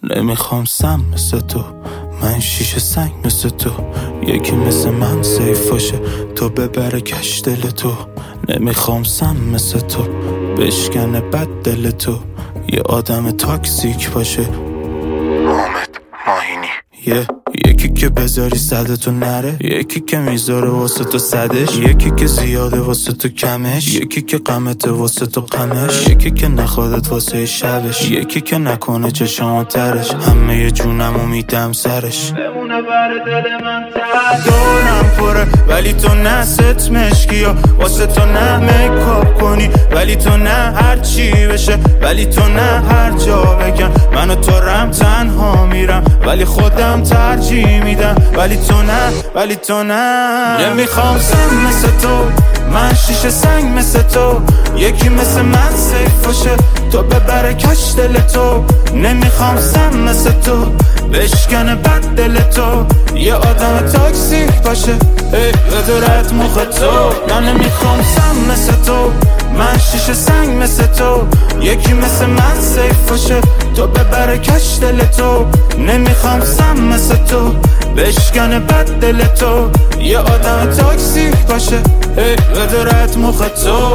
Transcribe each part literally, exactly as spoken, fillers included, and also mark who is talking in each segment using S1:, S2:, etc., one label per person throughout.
S1: نمیخوام سم مثل تو، من شیشه سنگ مثل تو. یکی مثل من سیف باشه تو ببره کش دل تو. نمیخوام سم مثل تو بشکنه بد دل تو. یه آدم تاکسیک باشه حامد ماهینی. یه yeah. یکی که بذاری صدتو نره، یکی که میذاره واسه تو صدش، یکی که زیاده واسه تو کمش، یکی که غمته واسه تو غمش، یکی که نخوادت واسه شبش، یکی که نکنه چشام ترش. همه ی جونمو میدم سرش بمونه بر دل من تر. دورم پره ولی تو نه ست مشکیا، واسه تو نه میکاپ کنی ولی تو نه هر چی بشه، ولی تو نه هر جا بگم منو تو رم تنها میرم ولی خودم ترجیح میدم. ولی تو نه ولی تو نه نمیخوام سم مثل تو، من شیشه سنگ مثل تو. یکی مثل من سیف باشه تو ببره کش دل تو. نمیخوام سم مثل تو بشکنه بد دل تو. یه آدم تاکسیک باشه ای بدورت مخ تو. من نمیخوام سم مثل تو، من شیشه سنگ مثل تو. یکی مثل من سیف باشه تو ببره کش دل تو. نمیخوام سم مثل تو بشکنه بد دل تو. یه آدم تاکسیک باشه ای بدورت مخ تو.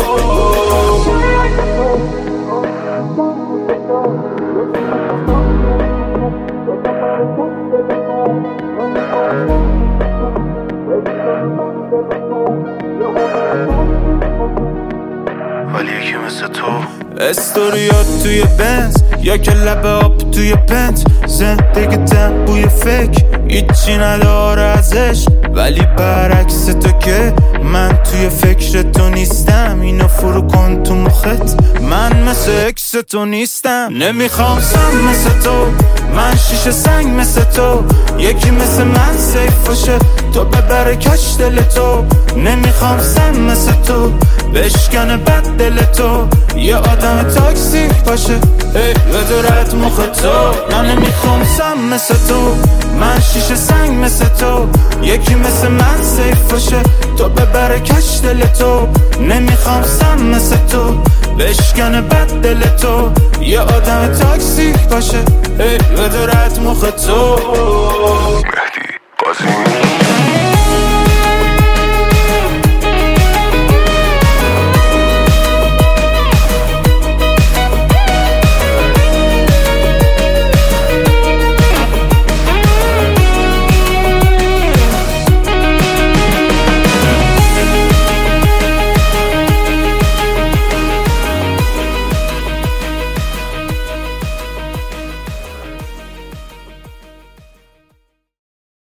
S1: ولی یکی مثل تو استوریات توی بنز یا که لب آب توی پنت. زندگی تن بوی فکر هیچی نداره ازش، ولی برعکس تو که من توی فکر تو نیستم. اینو فرو کن تو مخت، من مثل اکس تو نیستم. نمیخوام سم مثل تو، من شیشه سنگ مثل تو. یکی مثل من سیف باشه تو ببره کش دل تو. نمیخوام سم مثل تو بشکنه بد دل تو. یه آدم تاکسیک باشه ای بدورت مخ تو. من نمیخوام سم مثل تو، من شیشه سنگ مثل تو. یکی مثل من سیف باشه تو ببره کش دل تو. نمیخوام سم مثل تو بشکنه بد دل تو. یه آدم تاکسیک باشه ای بدورت مخ تو. مهدی قاسمی